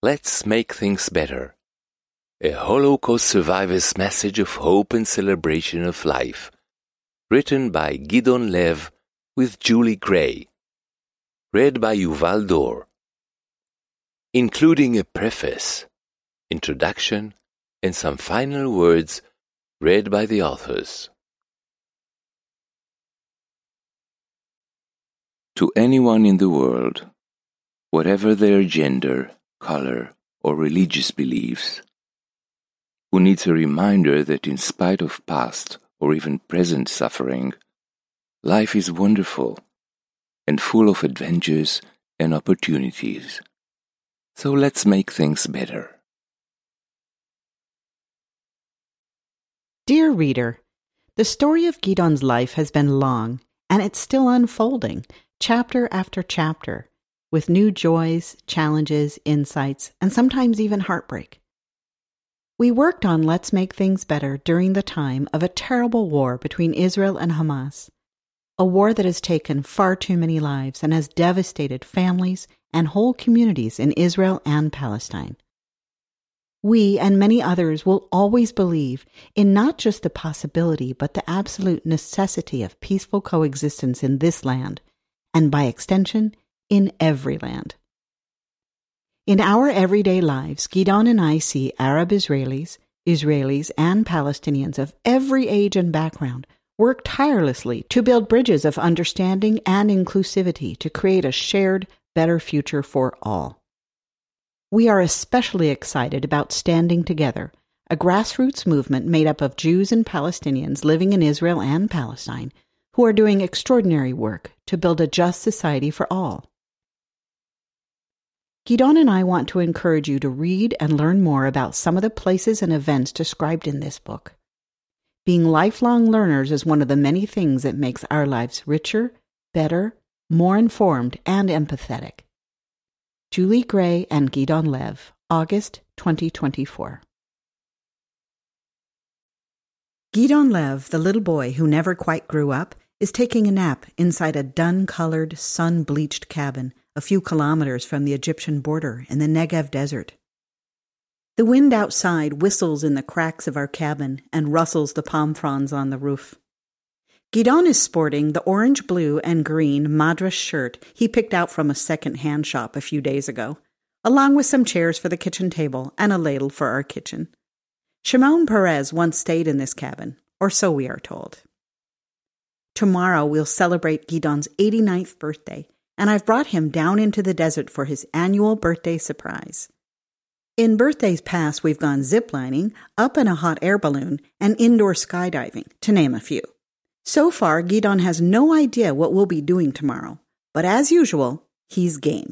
Let's Make Things Better, a Holocaust survivor's message of hope and celebration of life, written by Gidon Lev with Julie Gray, read by Yuval Dor, including a preface, introduction, and some final words read by the authors. To anyone in the world, whatever their gender, color, or religious beliefs, who needs a reminder that in spite of past or even present suffering, life is wonderful and full of adventures and opportunities. So let's make things better. Dear reader, the story of Gidon's life has been long, and it's still unfolding, chapter after chapter, with new joys, challenges, insights, and sometimes even heartbreak. We worked on Let's Make Things Better during the time of a terrible war between Israel and Hamas, a war that has taken far too many lives and has devastated families and whole communities in Israel and Palestine. We and many others will always believe in not just the possibility but the absolute necessity of peaceful coexistence in this land, and by extension, in every land. In our everyday lives, Gidon and I see Arab Israelis, and Palestinians of every age and background work tirelessly to build bridges of understanding and inclusivity to create a shared, better future for all. We are especially excited about Standing Together, a grassroots movement made up of Jews and Palestinians living in Israel and Palestine, who are doing extraordinary work to build a just society for all. Gidon and I want to encourage you to read and learn more about some of the places and events described in this book. Being lifelong learners is one of the many things that makes our lives richer, better, more informed, and empathetic. Julie Gray and Gidon Lev, August 2024. Gidon Lev, the little boy who never quite grew up, is taking a nap inside a dun-colored, sun-bleached cabin a few kilometers from the Egyptian border in the Negev desert. The wind outside whistles in the cracks of our cabin and rustles the palm fronds on the roof. Gidon is sporting the orange, blue, and green madras shirt he picked out from a second-hand shop a few days ago, along with some chairs for the kitchen table and a ladle for our kitchen. Shimon Peres once stayed in this cabin, or so we are told. Tomorrow we'll celebrate Gidon's 89th birthday, and I've brought him down into the desert for his annual birthday surprise. In birthdays past, we've gone ziplining, up in a hot air balloon, and indoor skydiving, to name a few. So far, Gidon has no idea what we'll be doing tomorrow, but as usual, he's game.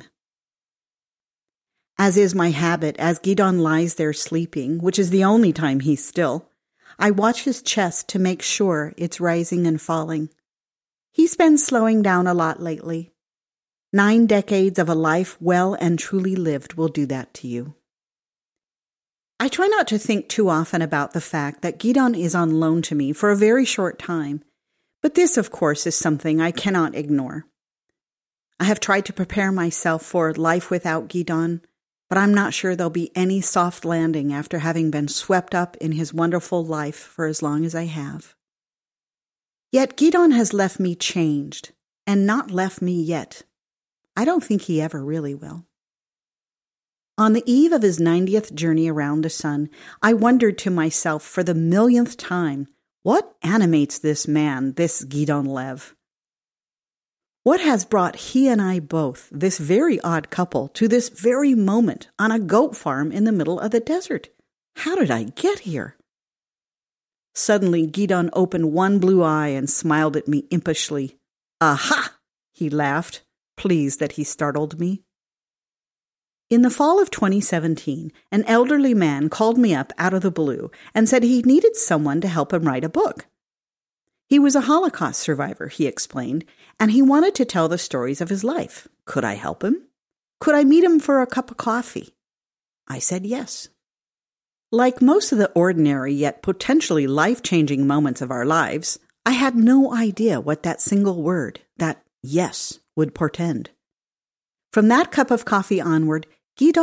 As is my habit, as Gidon lies there sleeping, which is the only time he's still, I watch his chest to make sure it's rising and falling. He's been slowing down a lot lately. 9 decades of a life well and truly lived will do that to you. I try not to think too often about the fact that Gidon is on loan to me for a very short time, but this, of course, is something I cannot ignore. I have tried to prepare myself for life without Gidon, but I'm not sure there'll be any soft landing after having been swept up in his wonderful life for as long as I have. Yet Gidon has left me changed, and not left me yet. I don't think he ever really will. On the eve of his 90th journey around the sun, I wondered to myself for the millionth time, what animates this man, this Gidon Lev? What has brought he and I both, this very odd couple, to this very moment on a goat farm in the middle of the desert? How did I get here? Suddenly, Gidon opened one blue eye and smiled at me impishly. Aha! He laughed, pleased that he startled me. In the fall of 2017, an elderly man called me up out of the blue and said he needed someone to help him write a book. He was a Holocaust survivor, he explained, and he wanted to tell the stories of his life. Could I help him? Could I meet him for a cup of coffee? I said yes. Like most of the ordinary yet potentially life-changing moments of our lives, I had no idea what that single word, that yes, would portend. From that cup of coffee onward, Gidon